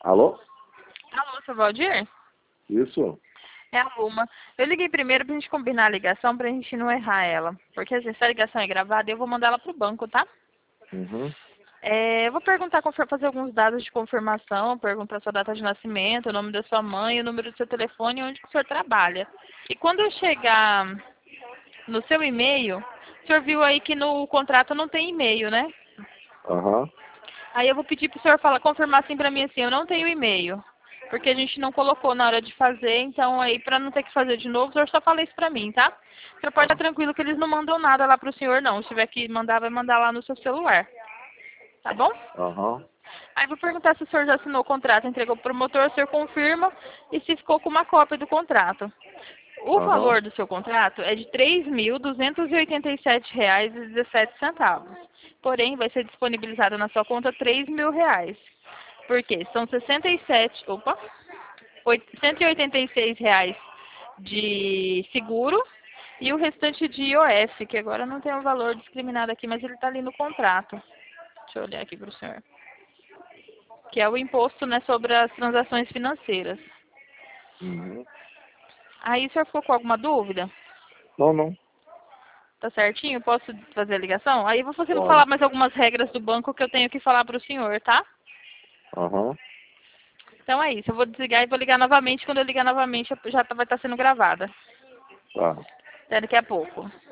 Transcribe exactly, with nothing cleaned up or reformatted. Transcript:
Alô? Alô, seu Valdir? Isso? É a Luma. Eu liguei primeiro pra gente combinar a ligação pra gente não errar ela. Porque assim, essa ligação é gravada e eu vou mandar ela pro banco, tá? Uhum. É, eu vou perguntar, confir- fazer alguns dados de confirmação, perguntar sua data de nascimento, o nome da sua mãe, o número do seu telefone e onde que o senhor trabalha. E quando eu chegar no seu e-mail, o senhor viu aí que no contrato não tem e-mail, né? Aham. Aí eu vou pedir pro senhor falar, confirmar assim pra mim assim, eu não tenho e-mail. Porque a gente não colocou na hora de fazer, então aí pra não ter que fazer de novo, o senhor só fala isso pra mim, tá? O senhor pode estar tranquilo que eles não mandam nada lá pro senhor não. Se tiver que mandar, vai mandar lá no seu celular. Tá bom? Aham. Aí vou perguntar se o senhor já assinou o contrato, entregou pro promotor, o senhor confirma e se ficou com uma cópia do contrato. O Aham. valor do seu contrato é de três mil duzentos e oitenta e sete reais e dezessete centavos. Porém, vai ser disponibilizado na sua conta três mil reais. Por quê? São sessenta e sete, opa, oit- cento e oitenta e seis reais de seguro e o restante de I O F, que agora não tem um valor discriminado aqui, mas ele está ali no contrato. Deixa eu olhar aqui para o senhor. Que é o imposto, né, sobre as transações financeiras. Uhum. Aí o senhor ficou com alguma dúvida? Não, não. Tá certinho? Posso fazer a ligação? Aí eu vou fazer, falar Pode. mais algumas regras do banco que eu tenho que falar para o senhor, tá? Aham. Então é isso. Eu vou desligar e vou ligar novamente. Quando eu ligar novamente, já tá- vai estar sendo gravada. Tá. Até daqui a pouco.